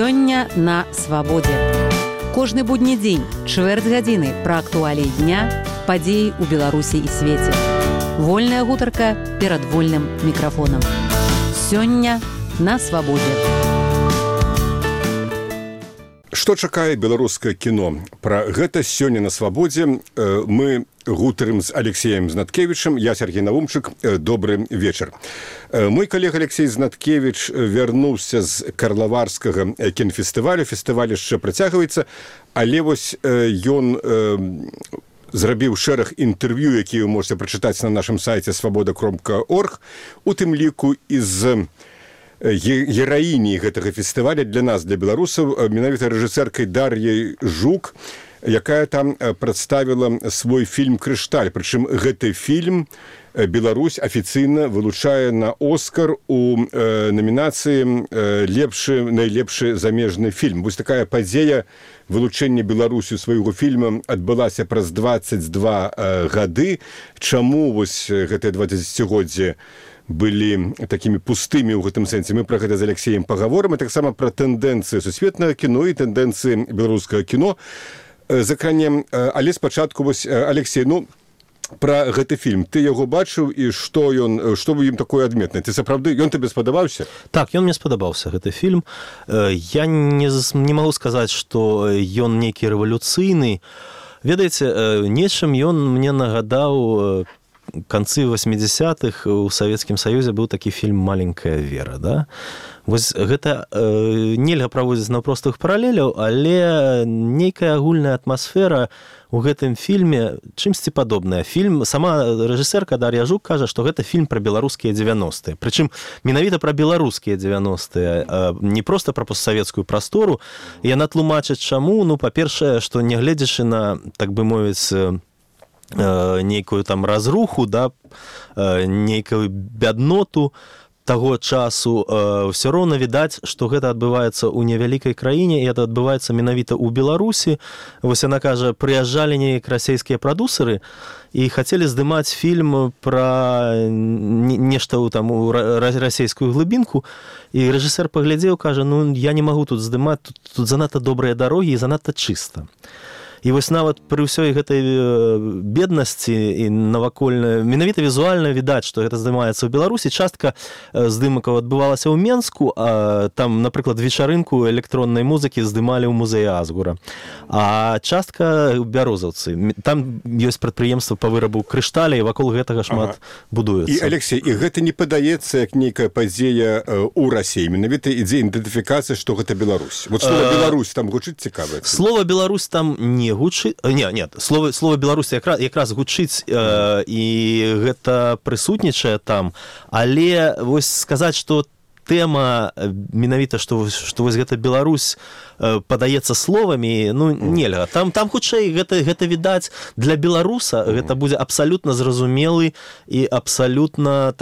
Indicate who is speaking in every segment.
Speaker 1: Сёння на свабодзе. Кожны будні дзень, чвэрць гадзіны пра актуаліі дня, падзеі ў Беларусі і свеце. Вольная гутарка перад вольным мікрафонам. Сёння на свабодзе.
Speaker 2: Што чакае беларускае кіно? Пра гэта сёння на свабодзе мы гутарым з Алексеем Знаткевічем. Я Сергей Навумчык. Добры вечар. Мой калега Алексей Знаткевіч вярнуўся з карлаварскага кінафестывалю. Фестываль яшчэ працягваецца, але вось ён зрабіў шэраг інтэрв'ю, якія вы можете прачытаць на нашым сайце свабода.орг, у тым ліку і з гераіні гэтага фестываля для нас, для беларусаў, менавіта рэжысэркай Дар'яй Жук, якая там прадставіла свой фільм «Крышталь». Прычым гэты фільм Беларусь афіцыйна вылучае на Оскар у намінацыі найлепшы замежны фільм. Вось такая падзея вылучэння Беларусі свайго фільма адбылася праз 22 гады. Чаму вось гэтыя 20-годдзі былі такімі пустымі ў гэтым сэнсе? Мы пра гэта з Алексеем пагаворым, і таксама пра тэндэнцыі сусветнага кіно і тэндэнцыі беларускага кіно закранем. Але спачатку вось, Алексей, пра гэты фільм. Ты яго бачыў, і што вы ім такое адметнае? Ты сапраўды, ён табе спадабаўся?
Speaker 3: Так, ён мне спадабаўся, гэты фільм. Я не магу сказаць, што ён нейкі рэвалюцыйны. Ведаеце, нечым ён мне нагадаў канцы 80-х у Савецкім Саюзе быў такі фільм «Маленькая Вера», да? Вось гэта нельга праводзіць на простых паралеляў, але нейкая агульная атмасфера у гэтым фільме чымсьці падобная. Фільм, сама рэжысэрка Дар'я Жук кажа, што гэта фільм пра беларускія 90-е. Прычым менавіта пра беларускія 90-е, не проста пра постсавецкую прастору. Яна тлумачыць чаму, па-першае, што нягледзячы на, так бы мовіць, нейкую там разруху, да, нейкую бядноту таго часу, ўсё роўна відаць, што гэта адбываецца ў невялікай краіне, і гэта адбываецца менавіта ў Беларусі. Вось яна кажа, прыязджалі неяк расійскія прадусеры і хацелі здымаць фільм пра нешта ў расійскую глыбінку, і рэжысэр паглядзеў, кажа, я не магу тут здымаць, тут занадта добрыя дарогі і занадта чыста. І вось нават пры ўсёй гэтай беднасці і навакольнай, менавіта візуальна відаць, што гэта здымаецца ў Беларусі. Частка здымакаў адбывалася ў Менску, а там, напрыклад, вечарынку электроннай музыкі здымалі ў музеі Азгура. А частка ў Бярозаўцы. Там ёсць прадпрыемства па вырабу крышталя, і вакол гэтага шмат будуецца.
Speaker 2: І, Алексей, і гэта не падаецца як нейкая падзея ў Расіі. Менавіта ідзе ідэнтыфікацыя, што гэта Беларусь. Вот слова «Беларусь» там гучыць цікава.
Speaker 3: Слова «Беларусь» там не гучыць. Слова «Беларусь» якраз гучыць, і гэта прысутнічае там, але вось сказаць, што тэма менавіта, што вось гэта Беларусь падаецца словамі, нельга. Там хутчэй гэта відаць для беларуса, гэта будзе абсалютна зразумелы і абсалютна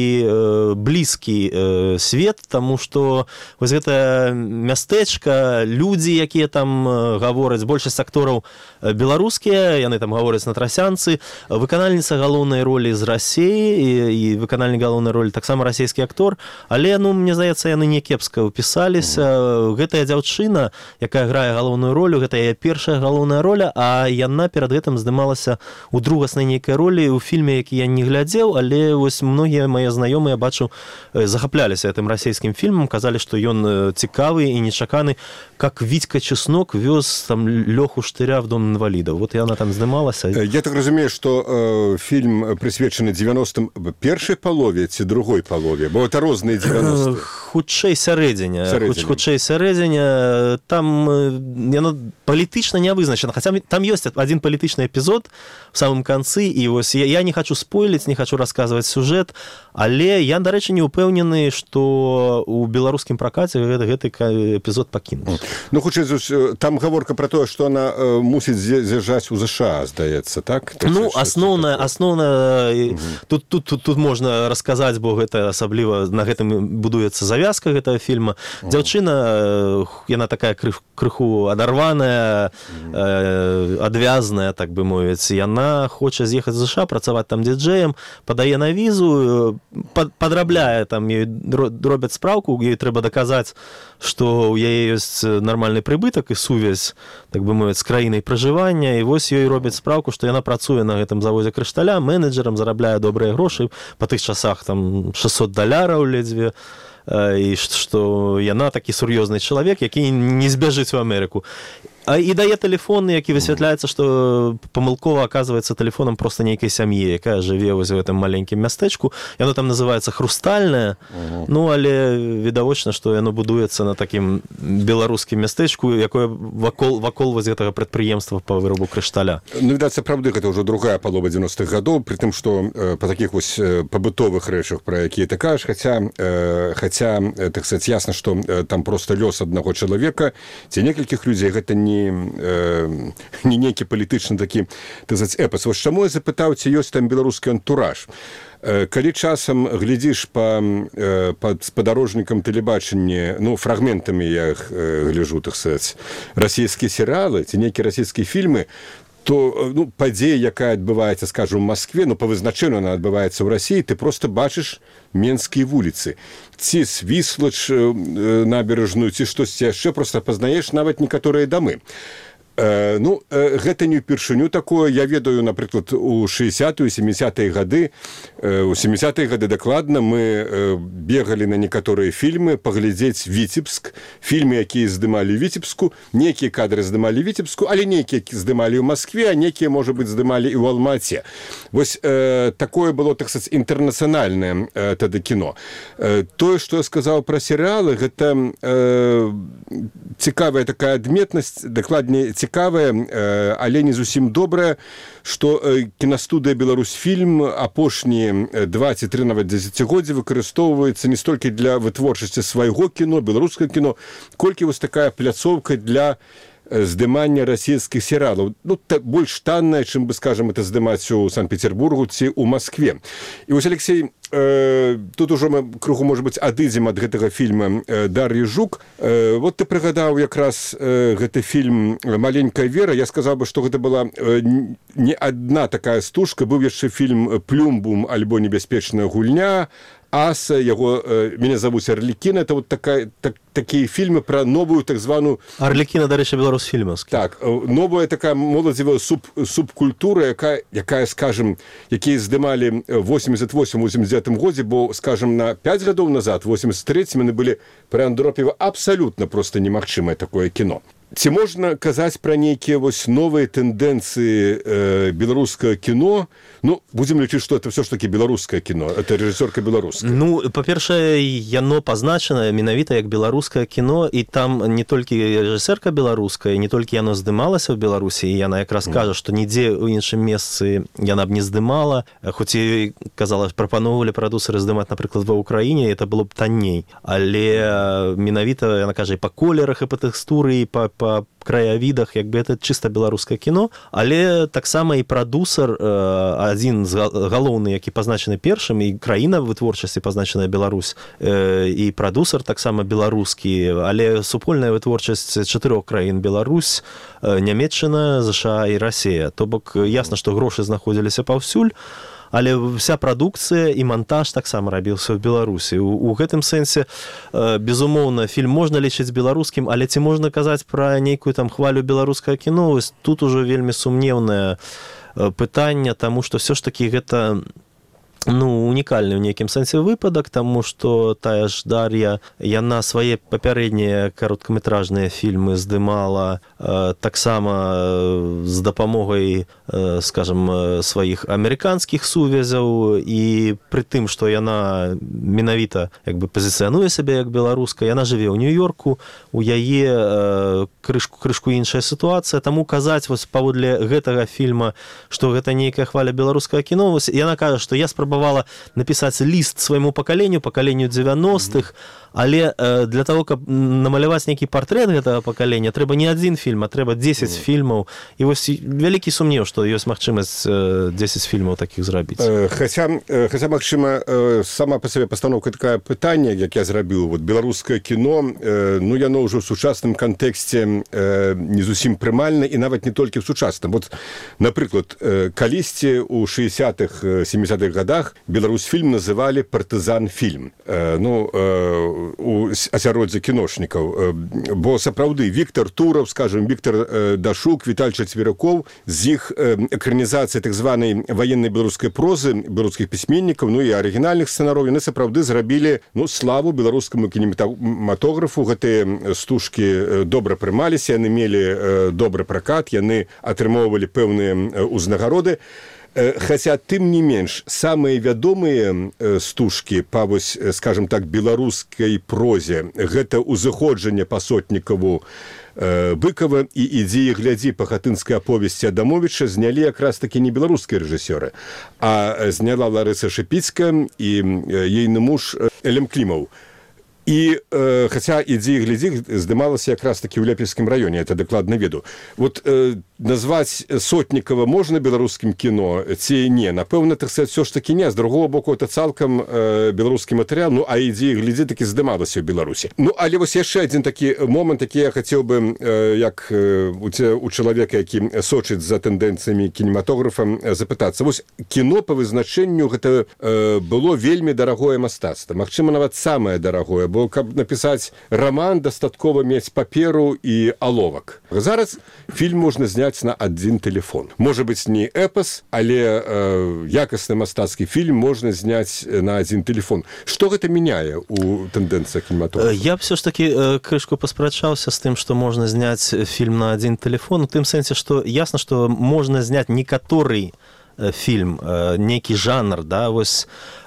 Speaker 3: такі блізкі свет, таму што вось гэта мястэчка, людзі, якія там гавораць, большасць актораў беларускія, яны там гавораць на трасянцы, выканальніца галоўнай ролі з Расіі, і выканальнік галоўнай ролі таксама расійскі актор, але, мне здаецца, яны не кепска ўпісаліся. Гэтая дзяўчына, якая грае галоўную ролю, гэта яе першая галоўная роля, а яна перад гэтым здымалася ў другаснай нейкай ролі ў фільме, які я не глядзеў, але вось многія мае знаёмыя, бачу, захапляліся гэтым расійскім фільмам, казалі, што ён цікавы і нечаканы, как Витька Чеснок вёз там Лёху Штыря в дом инвалидов. Вот яна там здымалася.
Speaker 2: Я так разумею, што фільм прысвечаны 90-м першай палове ці другой палове, бо это розныя 90-е.
Speaker 3: Хутчэй сярэдзіне. Хутчэй сярэдзіне. Там яно палітычна не вызначана. Хаця там ёсць адзін палітычны эпізод в самым канцы, і вось я не хочу спойліць, не хочу расказваць сюжэт, але я, дарэчы, не ўпэўнены, што ў беларускім пракаце гэты эпізод пакінуць.
Speaker 2: Хутчэй, там гаворка пра тое, што она мусіць з'язджаць у ЗША, здаецца, так?
Speaker 3: Асноўна, тут можна расказаць, бо гэта асабліва на гэтым будуецца завязка гэтага фільма. Дзяўчына, яна такая крыху адарваная, адвязная, так бы мовіць. Яна хоча з'ехаць з США, працаваць там діджеем, падае на візу, падрабляе, там ёй робяць спраўку, ёй трэба даказаць, што ў яе ёсць нармальны прыбытак і сувязь, так бы мовіць, з краінай пражывання, і вось ёй робяць спраўку, што яна працуе на гэтым завозе крышталя, менеджерам, зарабляе добрыя грошы, па тых часах там $600 ледзьве, і што яна такі сур'ёзны чалавек, які не збяжыць у Амерыку. І дае тэлефон, які высвятляецца, што памылкова аказваецца тэлефонам проста нейкай сям'і, якая жыве вось у гэтым маленькім мястэчку. Яно там называецца «Хрустальнае», ну, але відавочна, што яно будуецца на такім беларускім мястэчку, якое вакол вось гэтага прадпрыемства па вырабу крышталя.
Speaker 2: Ну, відаць, сапраўды, гэта ўжо другая палова 90-х гадоў, пры тым, што па такіх вось пабытовых рэчах, пра якія ты кажаш, хаця, так сказаць, ясна, што там проста лёс аднаго чалавека ці некалькіх людзей, гэта не нейкі палітычны такі, так сказаць, эпас. Вось чаму я запытаў, ці ёсць там беларускі антураж? Калі часам глядзіш па спадарожнікам тэлебачання, ну, фрагментамі я іх гляджу, так сказаць, расійскія серыялы ці нейкія расійскія фільмы, то, ну, падзея, якая адбываецца, скажу, ў Маскве, ну, па вызначэнню она адбываецца ў Расіі, ты проста бачыш менскія вуліцы. Ці Свіслач набережную, ці штосьці яшчэ, проста пазнаеш нават некаторыя дамы. Ну, гэта не ўпершыню такое. Я ведаю, напрыклад, у 60-е, 70-е гады, у 70-е гады дакладна мы бегалі на некаторыя фільмы паглядзець Віцебск, фільмы, якія здымалі ў Віцебску, нейкія кадры здымалі ў Віцебску, але нейкія здымалі ў Маскве, а нейкія, можа быць, здымалі і ў Алмаце. Вось такое было, так сказаць, інтэрнацыянальнае тады кіно. Тое, што я сказаў пра серыялы, гэта цікавая такая адметнасць, дакладней, цікавая, але не зусім добрая, што кінастудыя «Беларусьфільм» апошнія 2 ці 3 нават дзесяцігоддзі выкарыстоўваецца не столькі для вытворчасці свайго кіно, беларускага кіно, колькі вось такая пляцоўка для здымання расійскіх серыялаў. Ну, больш танная, чым бы, скажам, это здымаць у Санкт-Петербургу ці ў Маскве. І вось, Алексей, тут ужо мы крыху, можа быць, адыдзем ад гэтага фільма Дар'і Жук. Вот ты прыгадаў якраз гэты фільм «Маленькая Вера». Я сказаў бы, што гэта была не адна такая стужка. Быў яшчэ фільм «Плюмбум» альбо «Небяспечная гульня», «Аса», яго «Меня зовут Арлікіна». Это вот такія фільмы пра новую так званую...
Speaker 3: Арлікіна, дарэчы, беларусфільмаўскі.
Speaker 2: Так, новая такая моладзевая субкультура, якая, скажем, якія здымалі 88-89 годзе, бо, скажем, на 5 гадоў назад, 83-м, яны былі пры Андроп'ева абсалютна проста немагчымае такое кіно. Ці можна казаць пра нейкія вось новыя тэндэнцыі беларускага кіно? Ну, будзем лічыць, што это ўсё ж такі беларускае кіно, это рэжысёрка беларуская.
Speaker 3: Ну, па-першае, яно пазначана менавіта як беларускае кіно, і там не толькі рэжысэрка беларуская, не толькі яно здымалася ў Беларусі, і яна якраз кажа, што нідзе ў іншым месцы яна б не здымала, хоць і казала, прапаноўвалі прадусеры здымаць, напрыклад, ва ўкраіне, это было б танней. Але менавіта, яна кажа, і па колерах, і па тэкстуры, і па краявідах, як бы это чыста беларускае кіно, але таксама і прадусер, адзін з галоўны, які пазначаны першым, і краіна вытворчасці пазначаная Беларусь, і прадусер таксама беларускі, але супольная вытворчасць 4 краін: Беларусь, Нямецчына, ЗША і Расія. То бок ясна, што грошы знаходзіліся паўсюль, але вся прадукцыя і монтаж таксама рабіўся ў Беларусі. У гэтым сэнсе, безумоўна, фільм можна лічыць беларускім, але ці можна казаць пра нейкую там хвалю беларускага кіно? Тут ужо вельмі сумнеўнае пытанне, таму што все ж такі гэта, ну, унікальны ў нейкім сэнсе выпадак, таму што тая ж Дар'я, яна свае папярэднія кароткаметражныя фільмы здымала таксама з дапамогай, скажам, сваіх амерыканскіх сувязяў, і пры тым, што яна менавіта як бы пазіцыянуе сябе як беларуска, яна жыве ў Нью-Йорку, у яе крышку іншая сітуацыя, таму казаць вось паводле гэтага фільма, што гэта нейкая хваля беларускага кіно, яна кажа, што я спрабавала паспрабавала напісаць ліст свайму пакаленню 90-х, але для того, каб намаляваць нейкі партрэт гэтага пакалення, трэба не адзін фільм, а трэба 10 фільмаў. І вось вялікі сумнеў, што ёсць магчымасць 10 фільмаў такіх зрабіць.
Speaker 2: Хаця магчыма, сама па сабе пастаноўка такая пытання, як я зрабіў, вот беларускае кіно, ну яно ўжо ў сучасным кантэксце не зусім прымальна, і нават не толькі в сучасным. Вот, напрыклад, калісьці ў 60-х, 70-х годах Беларусьфільм называлі партызан-фільм. Ну, у асяроддзі кіношнікаў. Бо сапраўды Віктор Тураў, скажем, Віктор Дашук, Віталь Чацверякоў, з іх экранізацыі так званай ваеннай беларускай прозы, беларускіх пісьменнікаў, ну і арыгінальных сцэнароў, яны сапраўды зрабілі, ну, славу беларускаму кінематографу. Гэтыя стужкі добра прымаліся, яны мелі добры пракат, яны атрымоўвалі пэўныя ўзнагароды. Хаця, тым не менш, самыя вядомыя стужкі па, вось, скажем так, беларускай прозе, гэта «Узыходжанне па Сотнікаву» Быкова і «Ідзі і глядзі» па хатынскай аповесці Адамовіча знялі якраз такі не беларускія рэжысёры, а зняла Ларыса Шыпіцкая і ейны муж Элем Клімаў. І, хаця «Ідзі і глядзі» здымалася якраз такі ў Ляпельскім раёне, это дакладна веду. Вот назваць Сотнікава можна беларускім кіно ці не? Напэўна, так сказаць, все ж такі не. З другого боку, это цалкам беларускі матэрыял, ну, а «Ідзі і глядзі» такі здымалася ў Беларусі. Ну, але вось яшчэ адзін такі момант, які я хацеў бы, як у чалавека, які сочыць за тэндэнцыямі кінематографа, запытацца. Вось кіно па вызначэнню гэта было вельмі дарагое мастацтва. Магчыма, нават самае дарагое, бо каб напісаць раман, дастаткова мець паперу і аловак. Зараз фільм можна зняць на адзін тэлефон. Можа быць, не эпас, але якасны мастацкі фільм можна зняць на адзін тэлефон. Што гэта мяняе ў тэндэнцыях кінематографа?
Speaker 3: Я б все ж такі крышку паспрачаўся з тым, што можна зняць фільм на адзін тэлефон, у тым сэнсе, што ясна, што можна зняць некаторы фільм, нейкі жанр, да, вось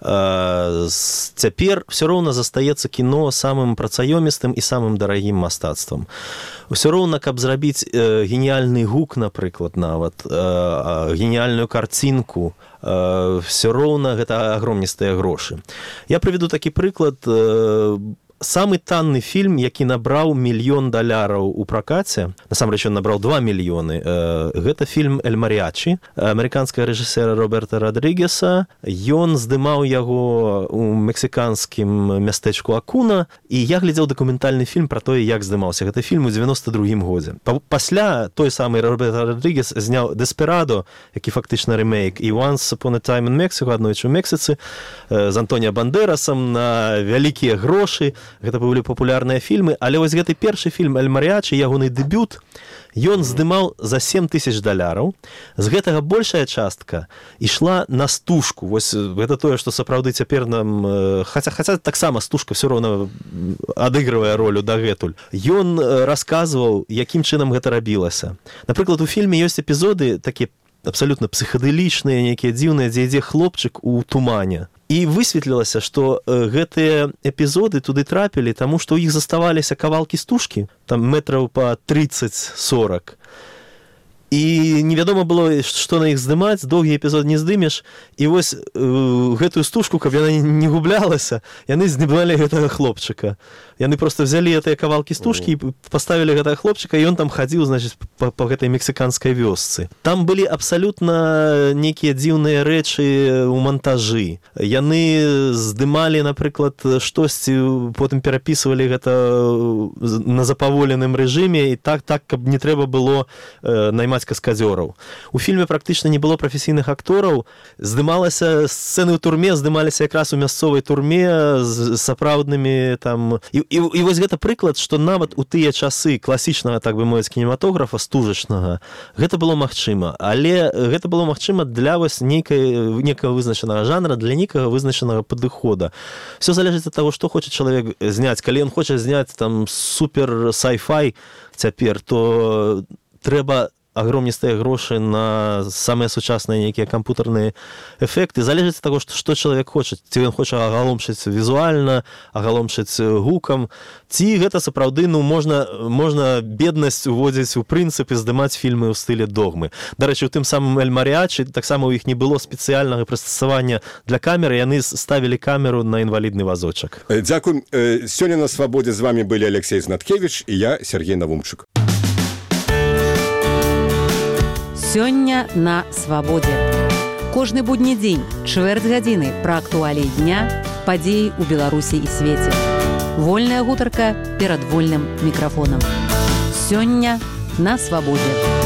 Speaker 3: цяпер все роўна застаецца кіно самым працаёмістым і самым дарагім мастацтвам. Усё роўна, каб зрабіць геніяльны гук, напрыклад, нават, геніяльную карцінку, все роўна гэта агромністыя грошы. Я прыведу такі прыклад. Самы танны фільм, які набраў $1 мільён у пракаце, насамрэч ён набраў 2 мільёны, гэта фільм «Эль Маріачі» амерыканскага рэжысэра Роберта Родрігеса. Ён здымаў яго у мексіканскім мястэчку Акуна, і я глядзеў дакументальны фільм пра тое, як здымаўся гэты фільм у 92-м годзе. Пасля той самы Роберт Родрігес зняў «Деспирадо», які фактычна ремейк, і «Once Upon a Time in Mexico», аднойчы ў Мексіцы, з Антоніо Бандерасам на вялікія грошы. Гэта былі папулярныя фільмы, але вось гэты першы фільм «Эль Маріачі», ягоны дэбют, ён здымаў за $7,000. З гэтага большая частка ішла на стужку. Вось гэта тое, што сапраўды цяпер нам... Хаця таксама стужка все роўна адыгрывае ролю дагэтуль. Ён расказваў, якім чынам гэта рабілася. Напрыклад, у фільме ёсць эпізоды такія абсалютна псіхадэлічныя, нейкія дзіўныя, дзе ідзе хлопчык у тумане. І высветлілася, што гэтыя эпізоды туды трапілі, таму што ў іх заставаліся кавалкі стужкі, там метраў па 30-40. І невядома было, што на іх здымаць, доўгі эпізод не здымеш, і вось гэтую стужку, каб яна не гублялася, яны здымалі гэтага хлопчыка. Яны проста взялі гэтыя кавалкі стужкі і паставілі гэтага хлопчыка, і ён там хадзіў, значыць, па гэтай мексіканскай вёсцы. Там былі абсалютна нейкія дзіўныя рэчы ў монтажы. Яны здымалі, напрыклад, штосьці, потым перапісвалі гэта на запаволеным рэжыме, і так, каб не трэба было наймаць каскадзёраў. У фільме практычна не было прафесійных актораў. Здымалася сцэны ў турме, здымаліся якраз у мясцовай турме з сапраўднымі там... І вось гэта прыклад, што нават у тыя часы класічнага, так бы мовіць, кінематографа, стужачнага, гэта было магчыма. Але гэта было магчыма для вось некага вызначанага жанра, для некага вызначанага падыхода. Все залежыць ад таго, што хоча чалавек зняць. Калі ён хоча зняць там супер сайфай цяпер, то трэба агромністыя грошы на самыя сучасныя нейкія кампутарныя эфекты, залежыць ад таго, што чалавек хоча. Ці ён хоча агаломшыць візуальна, агаломшыць гукам, ці гэта сапраўды, можна беднасць уводзіць у прынцыпе, здымаць фільмы ў стылі догмы. Дарэчы, у тым самым «Эль Маріачы» таксама ў іх не было спецыяльнага прыстасавання для камеры, яны ставілі камеру на інвалідны вазочак.
Speaker 2: Дзякуй. Сёння на «Свабодзе» з вами былі Алексей Знаткевич і я, Сергей Навумчык.
Speaker 1: Сёння на «Свабодзе». Кожны будні дзень, чвэрць гадзіны пра актуаліі дня, падзеі ў Беларусі і свеце. Вольная гутарка перад вольным мікрафонам. Сёння на «Свабодзе».